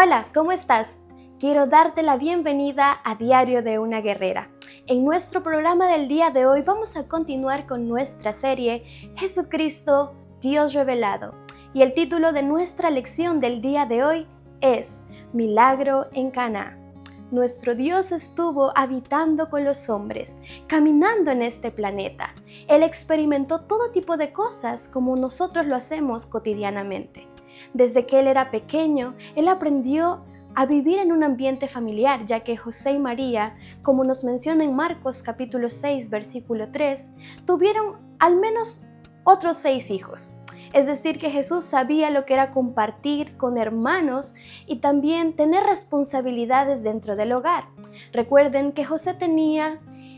Hola, ¿cómo estás? Quiero darte la bienvenida a Diario de una Guerrera. En nuestro programa del día de hoy vamos a continuar con nuestra serie Jesucristo, Dios revelado. Y el título de nuestra lección del día de hoy es Milagro en Caná. Nuestro Dios estuvo habitando con los hombres, caminando en este planeta. Él experimentó todo tipo de cosas como nosotros lo hacemos cotidianamente. Desde que él era pequeño, él aprendió a vivir en un ambiente familiar, ya que José y María, como nos menciona en Marcos capítulo 6, versículo 3, tuvieron al menos otros 6 hijos. Es decir, que Jesús sabía lo que era compartir con hermanos y también tener responsabilidades dentro del hogar. Recuerden que José tenía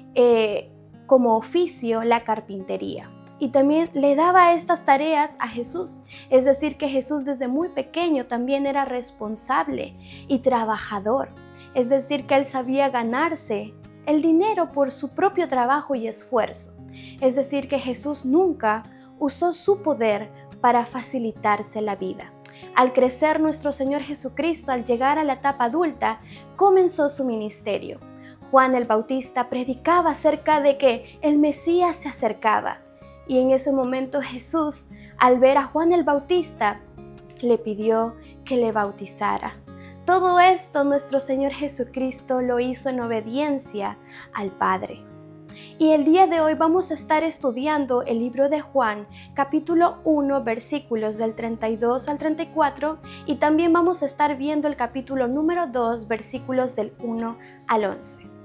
como oficio la carpintería. Y también le daba estas tareas a Jesús. Es decir, que Jesús desde muy pequeño también era responsable y trabajador. Es decir, que él sabía ganarse el dinero por su propio trabajo y esfuerzo. Es decir, que Jesús nunca usó su poder para facilitarse la vida. Al crecer nuestro Señor Jesucristo, al llegar a la etapa adulta, comenzó su ministerio. Juan el Bautista predicaba acerca de que el Mesías se acercaba. Y en ese momento Jesús, al ver a Juan el Bautista, le pidió que le bautizara. Todo esto nuestro Señor Jesucristo lo hizo en obediencia al Padre. Y el día de hoy vamos a estar estudiando el libro de Juan, capítulo 1, versículos del 32 al 34, y también vamos a estar viendo el capítulo número 2, versículos del 1 al 11.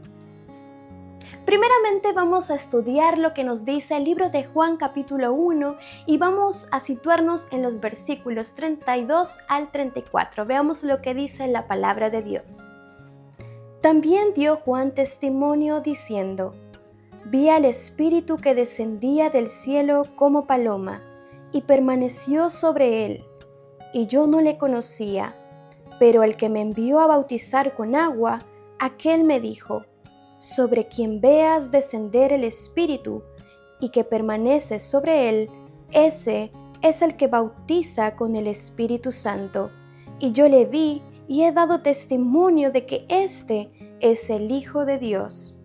Primeramente vamos a estudiar lo que nos dice el libro de Juan capítulo 1 y vamos a situarnos en los versículos 32 al 34. Veamos lo que dice la palabra de Dios. También dio Juan testimonio diciendo: Vi al Espíritu que descendía del cielo como paloma y permaneció sobre él, y yo no le conocía, pero el que me envió a bautizar con agua, aquel me dijo: sobre quien veas descender el Espíritu y que permanece sobre él, ese es el que bautiza con el Espíritu Santo. Y yo le vi y he dado testimonio de que este es el Hijo de Dios.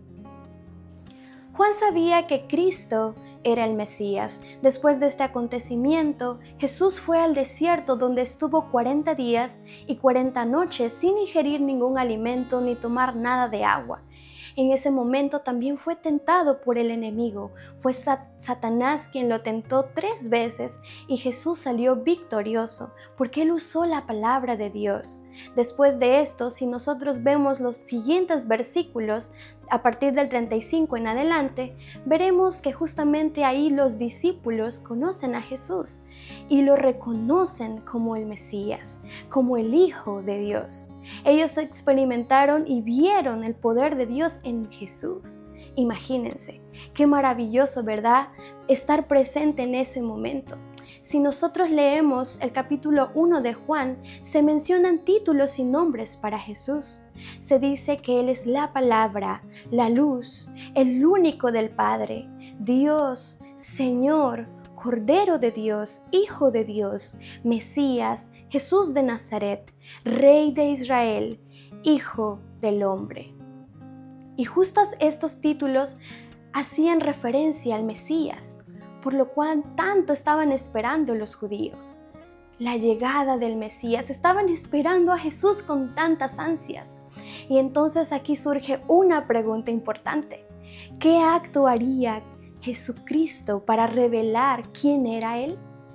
Juan sabía que Cristo era el Mesías. Después de este acontecimiento, Jesús fue al desierto donde estuvo 40 días y 40 noches sin ingerir ningún alimento ni tomar nada de agua. En ese momento también fue tentado por el enemigo. Fue Satanás quien lo tentó 3 veces y Jesús salió victorioso porque él usó la palabra de Dios. Después de esto, si nosotros vemos los siguientes versículos, a partir del 35 en adelante, veremos que justamente ahí los discípulos conocen a Jesús y lo reconocen como el Mesías, como el Hijo de Dios. Ellos experimentaron y vieron el poder de Dios en Jesús. Imagínense, qué maravilloso, ¿verdad? Estar presente en ese momento. Si nosotros leemos el capítulo 1 de Juan, se mencionan títulos y nombres para Jesús. Se dice que Él es la palabra, la luz, el único del Padre, Dios, Señor, Cordero de Dios, Hijo de Dios, Mesías, Jesús de Nazaret, Rey de Israel, Hijo del Hombre. Y justos estos títulos hacían referencia al Mesías, por lo cual tanto estaban esperando los judíos. La llegada del Mesías, estaban esperando a Jesús con tantas ansias. Y entonces aquí surge una pregunta importante. ¿Qué acto haría Jesucristo para revelar quién era Él?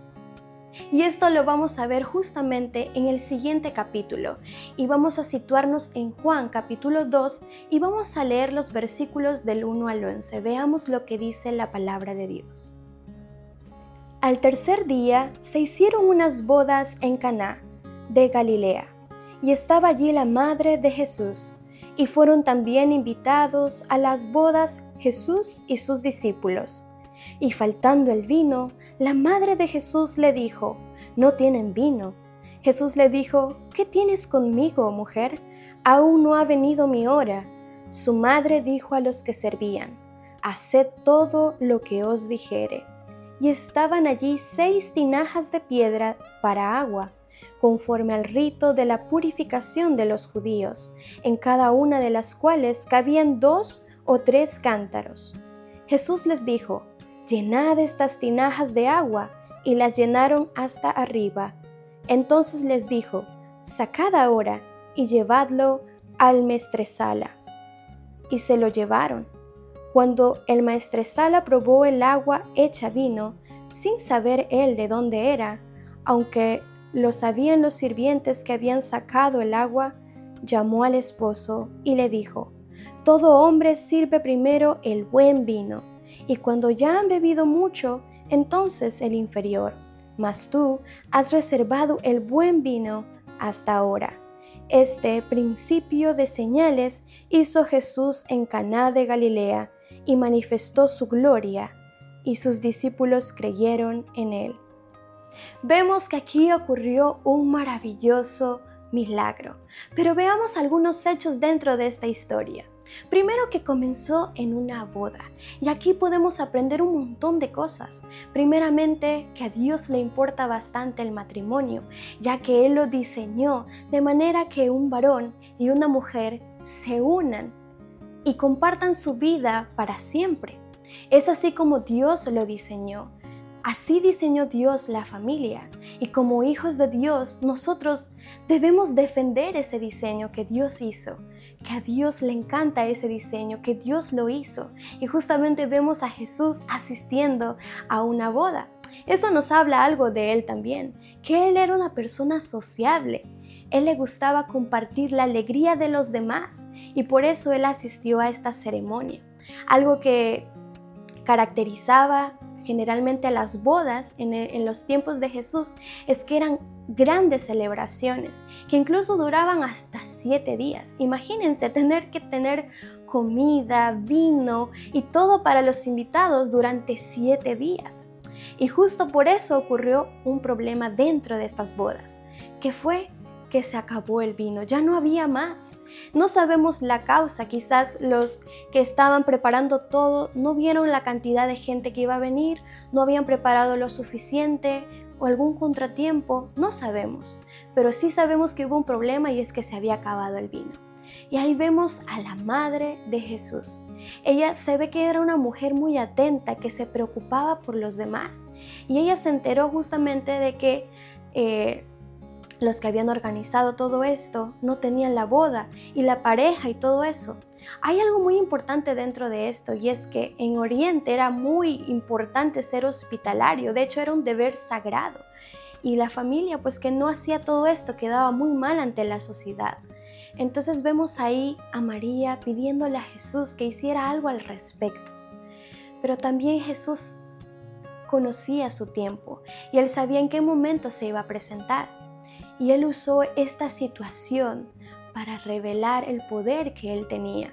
Y esto lo vamos a ver justamente en el siguiente capítulo. Y vamos a situarnos en Juan capítulo 2 y vamos a leer los versículos del 1 al 11. Veamos lo que dice la palabra de Dios. Al tercer día se hicieron unas bodas en Caná de Galilea, y estaba allí la madre de Jesús, y fueron también invitados a las bodas Jesús y sus discípulos. Y faltando el vino, la madre de Jesús le dijo: no tienen vino. Jesús le dijo: ¿qué tienes conmigo, mujer? Aún no ha venido mi hora. Su madre dijo a los que servían: haced todo lo que os dijere. Y estaban allí 6 tinajas de piedra para agua, conforme al rito de la purificación de los judíos, en cada una de las cuales cabían 2 o 3 cántaros. Jesús les dijo: «Llenad estas tinajas de agua», y las llenaron hasta arriba. Entonces les dijo: «Sacad ahora y llevadlo al maestresala». Y se lo llevaron. Cuando el maestresala probó el agua hecha vino, sin saber él de dónde era, aunque lo sabían los sirvientes que habían sacado el agua, llamó al esposo y le dijo: «Todo hombre sirve primero el buen vino, y cuando ya han bebido mucho, entonces el inferior. Mas tú has reservado el buen vino hasta ahora». Este principio de señales hizo Jesús en Caná de Galilea y manifestó su gloria, y sus discípulos creyeron en él. Vemos que aquí ocurrió un maravilloso milagro, pero veamos algunos hechos dentro de esta historia. Primero, que comenzó en una boda, y aquí podemos aprender un montón de cosas. Primeramente, que a Dios le importa bastante el matrimonio, ya que Él lo diseñó de manera que un varón y una mujer se unan y compartan su vida para siempre. Es así como Dios lo diseñó. Así diseñó Dios la familia, y como hijos de Dios, nosotros debemos defender ese diseño que Dios hizo, que a Dios le encanta ese diseño, que Dios lo hizo. Y justamente vemos a Jesús asistiendo a una boda. Eso nos habla algo de Él también, que Él era una persona sociable. Él le gustaba compartir la alegría de los demás, y por eso Él asistió a esta ceremonia. Algo que caracterizaba generalmente a las bodas en los tiempos de Jesús es que eran grandes celebraciones que incluso duraban hasta 7 días. Imagínense tener que tener comida, vino y todo para los invitados durante 7 días. Y justo por eso ocurrió un problema dentro de estas bodas, que fue que se acabó el vino, ya no había más. No sabemos la causa, quizás los que estaban preparando todo no vieron la cantidad de gente que iba a venir, no habían preparado lo suficiente o algún contratiempo, no sabemos. Pero sí sabemos que hubo un problema, y es que se había acabado el vino. Y ahí vemos a la madre de Jesús. Ella se ve que era una mujer muy atenta, que se preocupaba por los demás. Y ella se enteró justamente de que los que habían organizado todo esto no tenían la boda y la pareja y todo eso. Hay algo muy importante dentro de esto, y es que en Oriente era muy importante ser hospitalario. De hecho, era un deber sagrado. Y la familia, pues que no hacía todo esto, quedaba muy mal ante la sociedad. Entonces vemos ahí a María pidiéndole a Jesús que hiciera algo al respecto. Pero también Jesús conocía su tiempo, y Él sabía en qué momento se iba a presentar. Y Él usó esta situación para revelar el poder que Él tenía.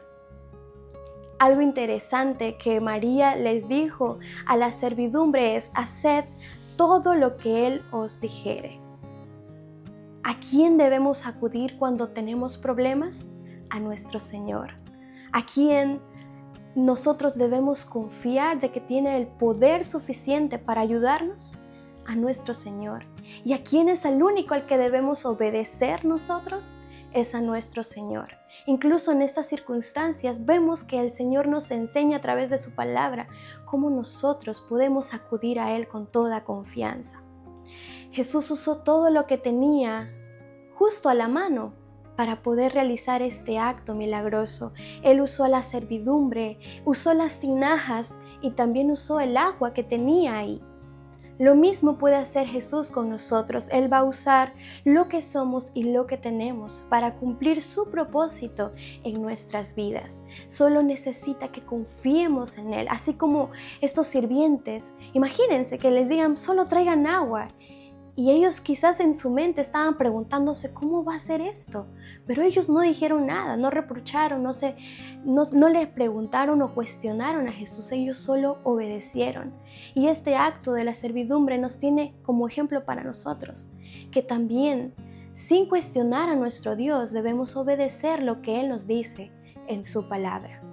Algo interesante que María les dijo a la servidumbre es: haced todo lo que Él os dijere. ¿A quién debemos acudir cuando tenemos problemas? A nuestro Señor. ¿A quién nosotros debemos confiar de que tiene el poder suficiente para ayudarnos? A nuestro Señor. ¿Y a quién es el único al que debemos obedecer nosotros? Es a nuestro Señor. Incluso en estas circunstancias vemos que el Señor nos enseña a través de su palabra cómo nosotros podemos acudir a Él con toda confianza. Jesús usó todo lo que tenía justo a la mano para poder realizar este acto milagroso. Él usó la servidumbre, usó las tinajas y también usó el agua que tenía ahí. Lo mismo puede hacer Jesús con nosotros. Él va a usar lo que somos y lo que tenemos para cumplir su propósito en nuestras vidas. Solo necesita que confiemos en Él, así como estos sirvientes. Imagínense que les digan: solo traigan agua. Y ellos quizás en su mente estaban preguntándose: ¿cómo va a ser esto? Pero ellos no dijeron nada, no reprocharon, no le preguntaron o cuestionaron a Jesús. Ellos solo obedecieron. Y este acto de la servidumbre nos tiene como ejemplo para nosotros, que también, sin cuestionar a nuestro Dios, debemos obedecer lo que Él nos dice en su palabra.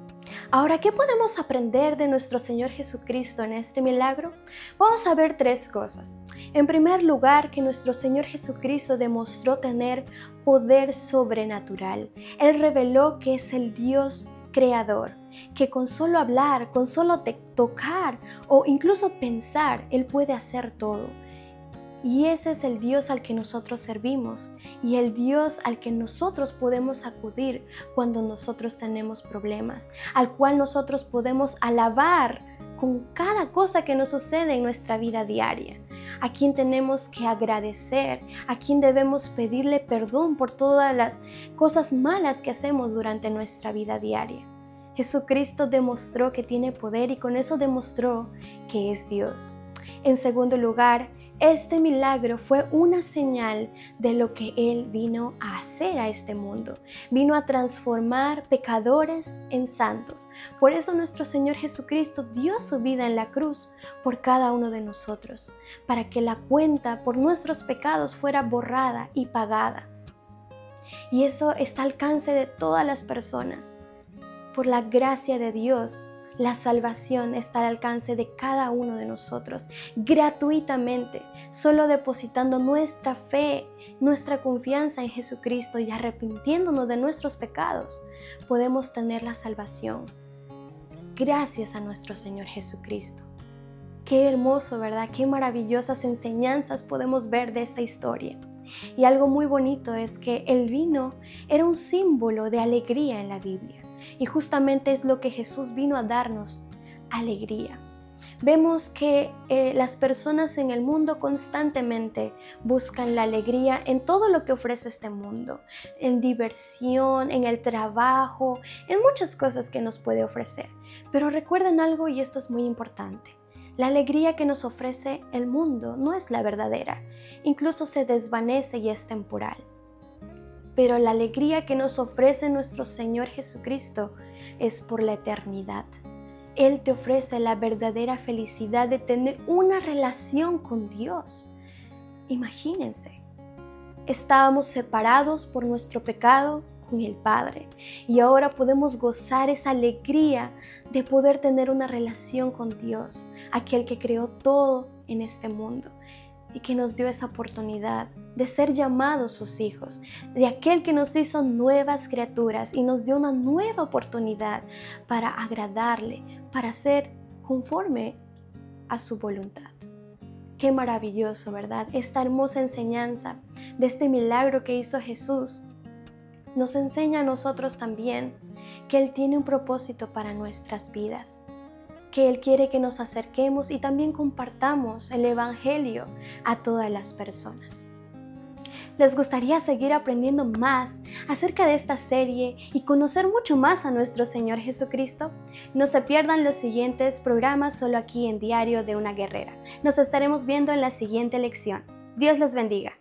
Ahora, ¿qué podemos aprender de nuestro Señor Jesucristo en este milagro? Vamos a ver tres cosas. En primer lugar, que nuestro Señor Jesucristo demostró tener poder sobrenatural. Él reveló que es el Dios creador, que con solo hablar, con solo tocar o incluso pensar, Él puede hacer todo. Y ese es el Dios al que nosotros servimos y el Dios al que nosotros podemos acudir cuando nosotros tenemos problemas, al cual nosotros podemos alabar con cada cosa que nos sucede en nuestra vida diaria, a quien tenemos que agradecer, a quien debemos pedirle perdón por todas las cosas malas que hacemos durante nuestra vida diaria. Jesucristo demostró que tiene poder y con eso demostró que es Dios. En segundo lugar, este milagro fue una señal de lo que Él vino a hacer a este mundo. Vino a transformar pecadores en santos. Por eso nuestro Señor Jesucristo dio su vida en la cruz por cada uno de nosotros, para que la cuenta por nuestros pecados fuera borrada y pagada. Y eso está al alcance de todas las personas. Por la gracia de Dios, la salvación está al alcance de cada uno de nosotros, gratuitamente, solo depositando nuestra fe, nuestra confianza en Jesucristo y arrepintiéndonos de nuestros pecados, podemos tener la salvación. Gracias a nuestro Señor Jesucristo. Qué hermoso, ¿verdad? Qué maravillosas enseñanzas podemos ver de esta historia. Y algo muy bonito es que el vino era un símbolo de alegría en la Biblia. Y justamente es lo que Jesús vino a darnos, alegría. Vemos que las personas en el mundo constantemente buscan la alegría en todo lo que ofrece este mundo, en diversión, en el trabajo, en muchas cosas que nos puede ofrecer. Pero recuerden algo y esto es muy importante. La alegría que nos ofrece el mundo no es la verdadera, incluso se desvanece y es temporal. Pero la alegría que nos ofrece nuestro Señor Jesucristo es por la eternidad. Él te ofrece la verdadera felicidad de tener una relación con Dios. Imagínense, estábamos separados por nuestro pecado con el Padre y ahora podemos gozar esa alegría de poder tener una relación con Dios, aquel que creó todo en este mundo y que nos dio esa oportunidad de ser llamados sus hijos, de aquel que nos hizo nuevas criaturas y nos dio una nueva oportunidad para agradarle, para ser conforme a su voluntad. Qué maravilloso, ¿verdad? Esta hermosa enseñanza de este milagro que hizo Jesús nos enseña a nosotros también que Él tiene un propósito para nuestras vidas, que Él quiere que nos acerquemos y también compartamos el Evangelio a todas las personas. ¿Les gustaría seguir aprendiendo más acerca de esta serie y conocer mucho más a nuestro Señor Jesucristo? No se pierdan los siguientes programas solo aquí en Diario de una Guerrera. Nos estaremos viendo en la siguiente lección. Dios les bendiga.